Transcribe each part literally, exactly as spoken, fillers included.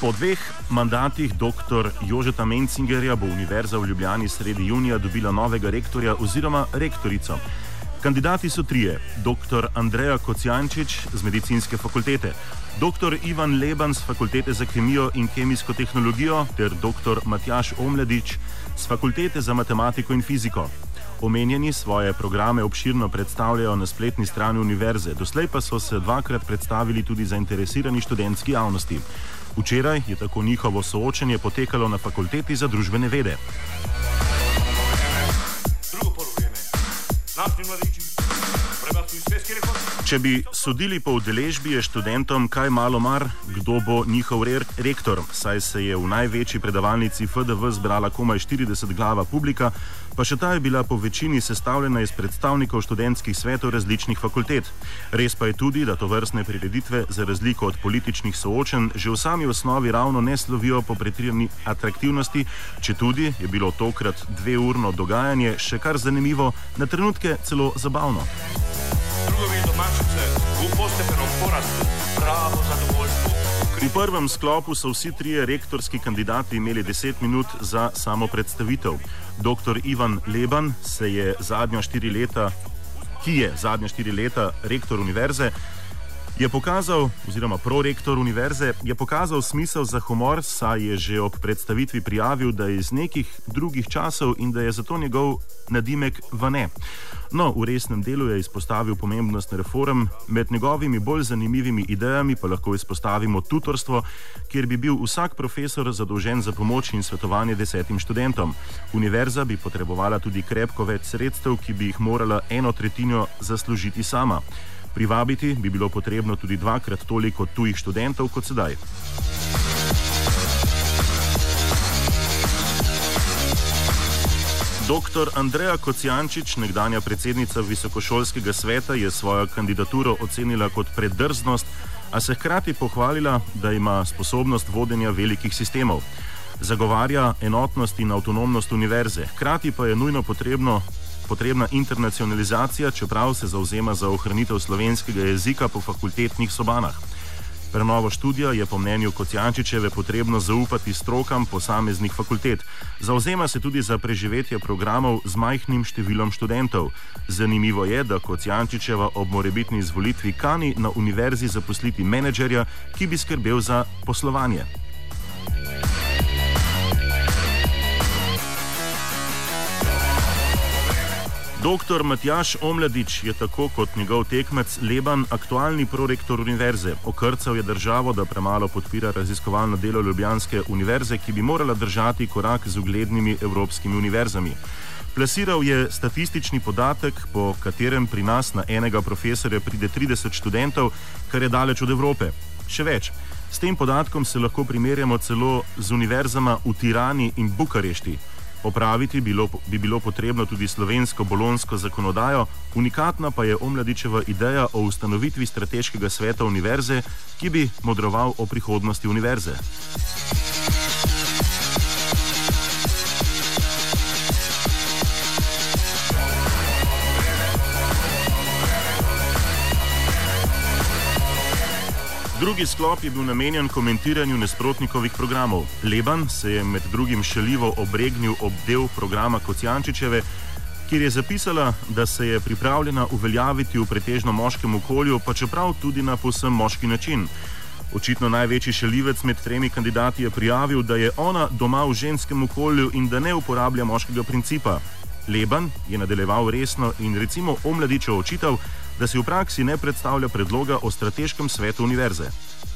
Po dveh mandatih dr. Jožeta Mencingerja bo Univerza v Ljubljani sredi junija dobila novega rektorja oziroma rektorico. Kandidati so trije: dr. Andreja Kocijančič z medicinske fakultete, dr. Ivan Leban z fakultete za kemijo in kemijsko tehnologijo ter dr. Matjaž Omladič z fakultete za matematiko in fiziko. Omenjeni svoje programe obširno predstavljajo na spletni strani univerze, doslej pa so se dvakrat predstavili tudi zainteresirani študentski javnosti. Včeraj je tako njihovo soočenje potekalo na fakulteti za družbene vede. Če bi sodili po udeležbi, je študentom kaj malo mar, kdo bo njihov re rektor, saj se je v največji predavalnici F D V zbrala komaj štirideset glava publika, pa še ta je bila po večini sestavljena iz predstavnikov študentskih svetov različnih fakultet. Res pa je tudi, da tovrstne prireditve, za razliko od političnih soočenj, že v sami osnovi ravno ne slovijo po pretirani atraktivnosti, četudi je bilo tokrat dveurno dogajanje še kar zanimivo, na trenutke celo zabavno. V prvem sklopu so vsi trije rektorski kandidati imeli deset minut za samo predstavitev. Doktor Ivan Leban se je zadnja štiri leta, ki je zadnja štiri leta rektor univerze, je pokazal, oziroma prorektor univerze, je pokazal smisel za humor, saj je že ob predstavitvi prijavil, da je iz nekih drugih časov in da je zato njegov nadimek Vane. No, v resnem delu je izpostavil pomembnost reform, med njegovimi bolj zanimivimi idejami pa lahko izpostavimo tutorstvo, kjer bi bil vsak profesor zadolžen za pomoč in svetovanje desetim študentom. Univerza bi potrebovala tudi krepko več sredstev, ki bi jih morala eno tretjino zaslužiti sama. Privabiti bi bilo potrebno tudi dvakrat toliko tujih študentov kot sedaj. Doktor Andreja Kocijančič, nekdanja predsednica Visokošolskega sveta, je svojo kandidaturo ocenila kot predrznost, a se hkrati pohvalila, da ima sposobnost vodenja velikih sistemov. Zagovarja enotnost in avtonomnost univerze, hkrati pa je nujno potrebno potrebna internacionalizacija, čeprav se zauzema za ohranitev slovenskega jezika po fakultetnih sobanah. Prenovo študija je po mnenju Kocijančičeve potrebno zaupati strokam posameznih fakultet. Zauzema se tudi za preživetje programov z majhnim številom študentov. Zanimivo je, da Kocijančičeva ob morebitni izvolitvi kani na univerzi zaposliti menedžerja, ki bi skrbel za poslovanje. Doktor Matjaž Omladič je tako kot njegov tekmec Leban aktualni prorektor univerze. Okrcal je državo, da premalo podpira raziskovalno delo ljubljanske univerze, ki bi morala držati korak z uglednimi evropskimi univerzami. Plasiral je statistični podatek, po katerem pri nas na enega profesorja pride trideset študentov, kar je daleč od Evrope. Še več, s tem podatkom se lahko primerjamo celo z univerzama v Tirani in Bukarešti. Popraviti bilo, bi bilo potrebno tudi slovensko bolonjsko zakonodajo, unikatna pa je Omladičeva ideja o ustanovitvi strateškega sveta univerze, ki bi modroval o prihodnosti univerze. Drugi sklop je bil namenjen komentiranju nasprotnikovih programov. Leban se je med drugim šaljivo obregnil ob del programa Kocijančičeve, kjer je zapisala, da se je pripravljena uveljaviti v pretežno moškem okolju, pa čeprav tudi na povsem moški način. Očitno največji šaljivec med tremi kandidati je prijavil, da je ona doma v ženskem okolju in da ne uporablja moškega principa. Leban je nadaljeval resno in recimo Omladiču očital, da si v praksi ne predstavlja predloga o strateškem svetu univerze.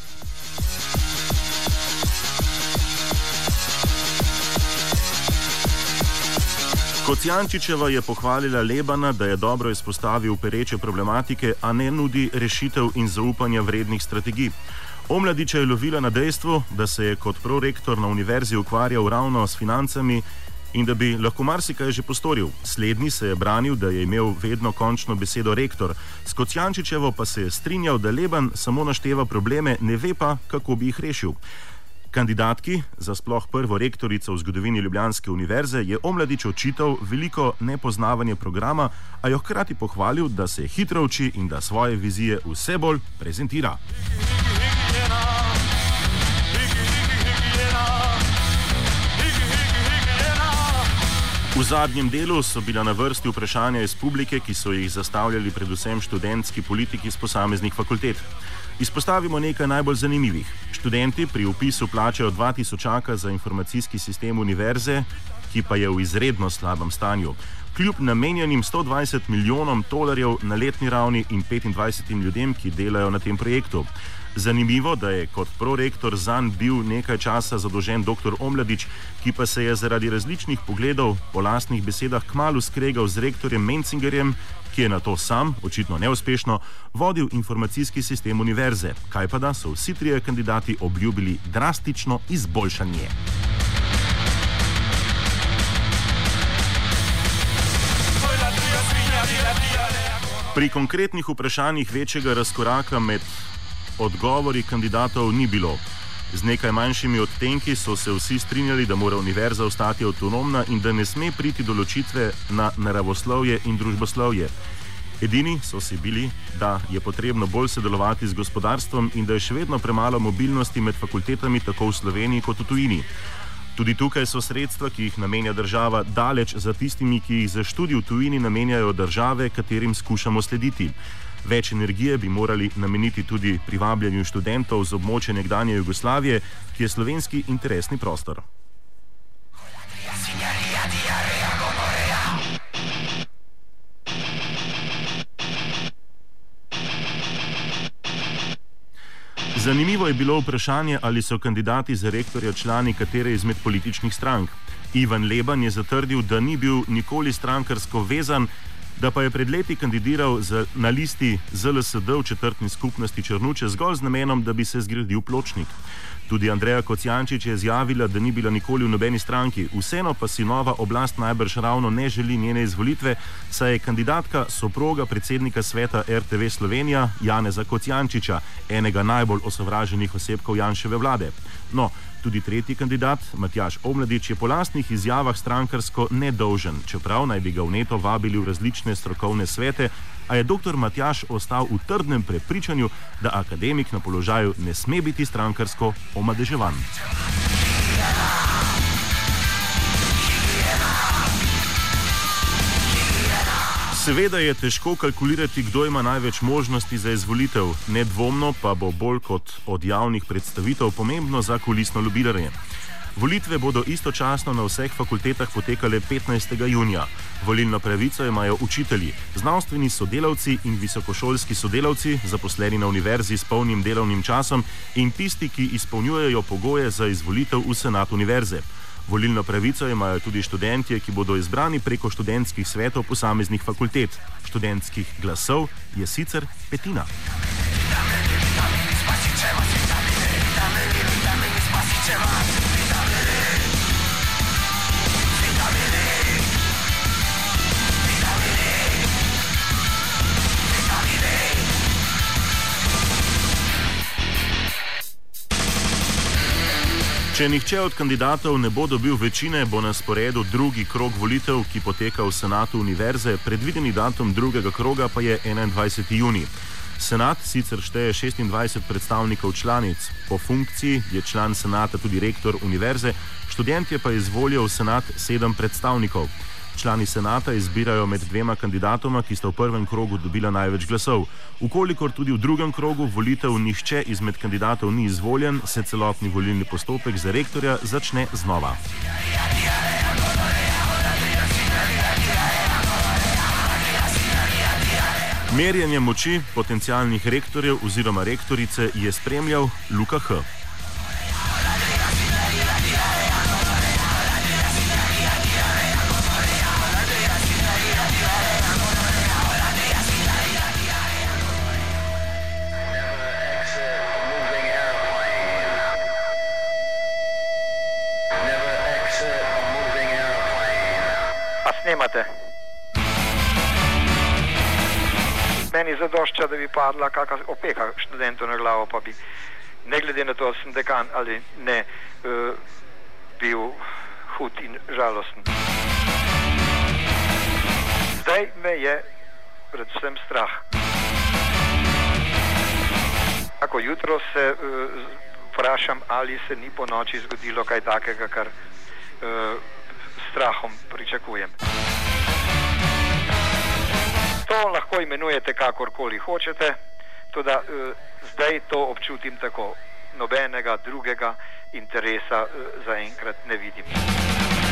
Kocijančičeva je pohvalila Lebana, da je dobro izpostavil pereče problematike, a ne nudi rešitev in zaupanja vrednih strategij. Omladiča je lovila na dejstvu, da se je kot prorektor na univerzi ukvarjal ravno s financami in da bi lahko marsikaj že postoril. Slednji se je branil, da je imel vedno končno besedo rektor. S Kocijančičevo pa se je strinjal, da Leban samo našteva probleme, ne ve pa, kako bi jih rešil. Kandidatki za sploh prvo rektorico v zgodovini Ljubljanske univerze je Omladič očital veliko nepoznavanje programa, a jo hkrati pohvalil, da se hitro uči in da svoje vizije vse bolj prezentira. V zadnjem delu so bila na vrsti vprašanja iz publike, ki so jih zastavljali predvsem študentski politiki z posameznih fakultet. Izpostavimo nekaj najbolj zanimivih. Študenti pri vpisu plačajo dva tisočaka za informacijski sistem univerze, ki pa je v izredno slabem stanju. Kljub namenjenim sto dvajset milijonom tolarjev na letni ravni in petindvajsetim ljudem, ki delajo na tem projektu. Zanimivo, da je kot prorektor zanj bil nekaj časa zadolžen doktor Omladič, ki pa se je zaradi različnih pogledov po lastnih besedah kmalu skregal z rektorjem Mencingerjem, ki je na to sam, očitno neuspešno, vodil informacijski sistem univerze. Kaj pa da so vsi trije kandidati obljubili drastično izboljšanje. Pri konkretnih vprašanjih večjega razkoraka med odgovori kandidatov ni bilo. Z nekaj manjšimi odtenki so se vsi strinjali, da mora univerza ostati avtonomna in da ne sme priti do ločitve na naravoslovje in družboslovje. Edini so si bili, da je potrebno bolj sodelovati z gospodarstvom in da je še vedno premalo mobilnosti med fakultetami tako v Sloveniji kot v tujini. Tudi tukaj so sredstva, ki jih namenja država, daleč za tistimi, ki jih za študij v tujini namenjajo države, katerim skušamo slediti. Več energije bi morali nameniti tudi privabljanju študentov z območja nekdanje Jugoslavije, ki je slovenski interesni prostor. Zanimivo je bilo vprašanje, ali so kandidati za rektorja člani katere izmed političnih strank. Ivan Leban je zatrdil, da ni bil nikoli strankarsko vezan, da pa je pred leti kandidiral za, na listi Z L S D v četrtni skupnosti Črnuče zgolj z namenom, da bi se zgradil pločnik. Tudi Andreja Kocijančič je izjavila, da ni bila nikoli v nobeni stranki, vseeno pa si nova oblast najbrž ravno ne želi njene izvolitve, saj je kandidatka soproga predsednika sveta R T V Slovenija Janeza Kocijančiča, enega najbolj osovraženih osebkov Janševe vlade. No, tudi tretji kandidat, Matjaž Omladič, je po lastnih izjavah strankarsko nedolžen, čeprav naj bi ga vneto vabili v različne strokovne svete, a je doktor Matjaž ostal v trdnem prepričanju, da akademik na položaju ne sme biti strankarsko omadeževan. Seveda je težko kalkulirati, kdo ima največ možnosti za izvolitev, nedvomno pa bo bolj kot od javnih predstavitev pomembno za kulisno lobiranje. Volitve bodo istočasno na vseh fakultetah potekale petnajstega junija. Volilno pravico imajo učitelji, znanstveni sodelavci in visokošolski sodelavci, zaposleni na univerzi s polnim delovnim časom in tisti, ki izpolnjujejo pogoje za izvolitev v senat univerze. Volilno pravico imajo tudi študentje, ki bodo izbrani preko študentskih svetov posameznih fakultet. Študentskih glasov je sicer petina. Če nihče od kandidatov ne bo dobil večine, bo na sporedu drugi krog volitev, ki poteka v senatu univerze, predvideni datum drugega kroga pa je enaindvajseti junij. Senat sicer šteje šestindvajset predstavnikov članic, po funkciji je član senata tudi rektor univerze, študentje pa izvolijo v senat sedem predstavnikov. Člani senata izbirajo med dvema kandidatoma, ki sta v prvem krogu dobila največ glasov. Ukolikor tudi v drugem krogu volitev nihče izmed kandidatov ni izvoljen, se celotni volilni postopek za rektorja začne znova. Merjenje moči potencialnih rektorjev oziroma rektorice je spremljal Luka H. Snemate. Meni zadošča, da bi padla kakšna opeka študentov na glavo, pa bi, ne glede na to, sem dekan ali ne, uh, bil hud in žalosten. Zdaj me je predvsem strah. Ako jutro se uh, vprašam, ali se ni po noči zgodilo kaj takega, kar uh, strahom pričakujem. To lahko imenujete kakorkoli hočete, tudi uh, zdaj to občutim tako. Nobenega drugega interesa uh, zaenkrat ne vidim.